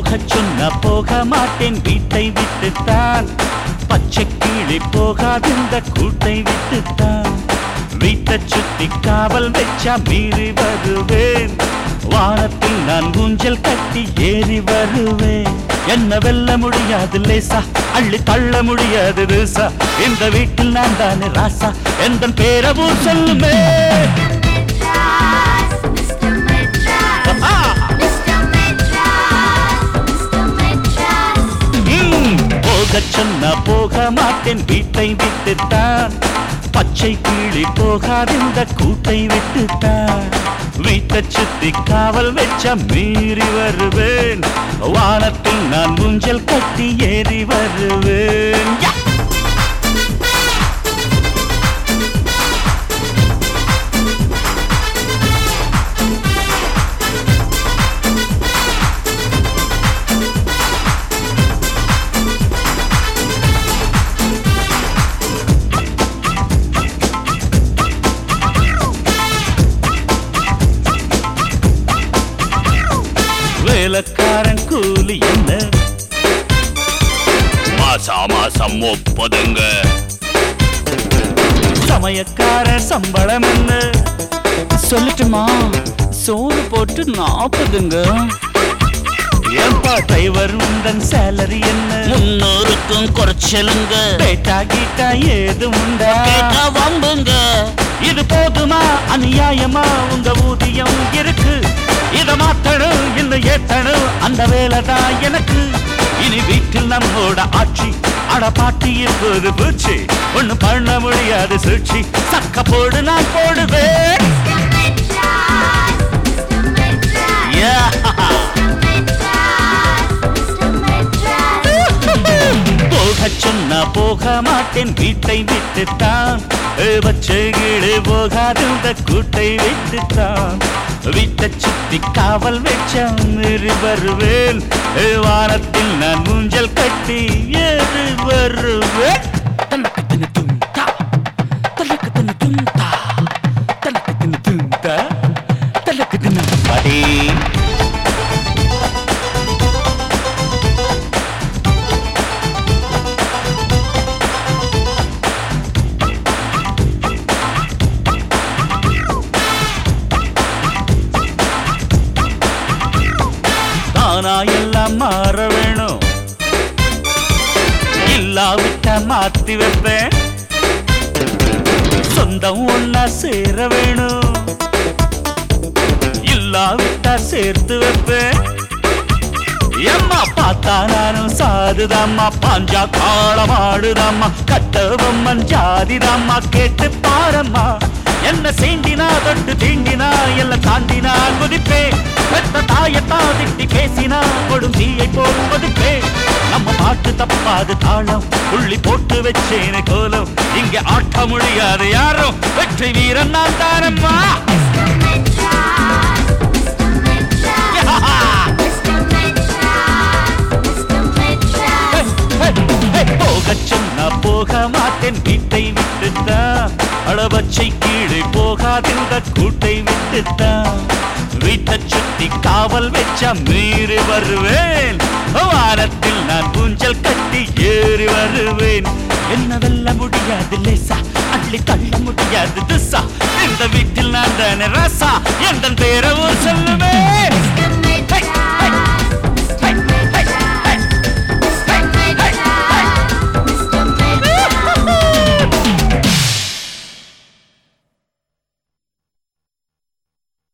போகச் சொன்ன போக மாட்டேன் வீட்டை விட்டுத்தான். பச்சை கிளி போகாதிருந்த கூட்டை விட்டுத்தான். வீட்டை சுத்தி காவல் வச்சா மீறி வருவேன். வானத்தில் நான் ஊஞ்சல் கட்டி ஏறி வருவேன். என்ன வெல்ல முடியாது லேசா, அள்ளி தள்ள முடியாது லேசா. இந்த வீட்டில் நான் தானே ராசா, எந்த பேரவும் சொல்லுமே. போகச் சொன்ன போக மாட்டேன் வீட்டை விட்டுத்தான். பச்சை கிளி போகாதிருந்த கூட்டை விட்டுத்தான். வீட்டை சுத்தி காவல் வச்ச மீறி வருவேன். வானத்தில் நான் ஊஞ்சல் கட்டி ஏறி வருவேன். வேலைக்காரன் கூலி என்ன மாசம் 30ங்க. சமயக்காரன் சம்பளம் என்ன சொல்லட்டுமா? சோறு போட்டு 40ங்க. ஏன்பா டிரைவர் உந்தன் சேலரி என்ன? 300க்கும் குறைச்சலுங்க. பேட்டா கீட்டா ஏதும் உண்டா? கேட்டா வாங்குங்க. இது போதுமா அநியாயமா? உங்க ஊதியம் இருக்கு, இத மாத்தணும் இன்னும் ஏத்தணும், அந்த வேலைதான் எனக்கு. இனி வீட்டில் நம்மோட ஆட்சி அட பாட்டி இப்போது பூச்சி. ஒண்ணு பண்ண முடியாது சூழ்ச்சி, சக்க போடு நான் போடுவேன். போகச் சொன்னா போக மாட்டேன் வீட்டை விட்டுத்தான். பச்சை கிளி போகாதிருந்த கூட்டை விட்டுத்தான். வீட்டை சுத்தி காவல் வச்ச மீறி வருவேன். வானத்தில் நான் ஊஞ்சல் கட்டி ஏறி வருவேன். தனக்கு துண்டா தனக்கு துண்டா தனக்கு துண்டா தனக்கு படி. தானா எல்லாம் மாற வேணும், இல்லாவிட்ட மாத்தி வைப்பேன். சொந்தம் ஒன்னா சேர வேணும், இல்லாவிட்டா சேர்த்து வைப்பேன். எம்மா பார்த்தா நானும் சாதுதாம்மா, பாஞ்சா காளமாடுதாம்மா, கட்டவம்மன் ஜாதிதாம்மா. கேட்டு பாரம்மா, என்ன சேண்டினா தொட்டு தீண்டினா எல்லாம் தாண்டினா குதிப்பேன். பெத்த தாயத்தா திட்டி பேசினா கொடும் தீயை போல் ஒதுப்பேன். நம்ம பாட்டு தப்பாது தாளம், புள்ளி போட்டு வச்சேன கோலம். இங்க ஆட்ட முடியாது யாரும், வெற்றி வீரன் நான் தானம்மா. போகச் சொன்னா போக மாட்டேன் வீட்டை விட்டுத்தான். அளவச்சை கீழே போகாதிருந்த கூட்டை விட்டுத்தான். வீட்டை சுத்தி காவல் வச்ச மீறி வருவேன். வானத்தில் நான் ஊஞ்சல் கட்டி ஏறி வருவேன். என்ன வெல்ல முடியாது லேசா, அள்ளி தள்ள முடியாது திசா. இந்த வீட்டில் நான் தானே ராசா, எந்த பேரவும் சொல்லுவேன்.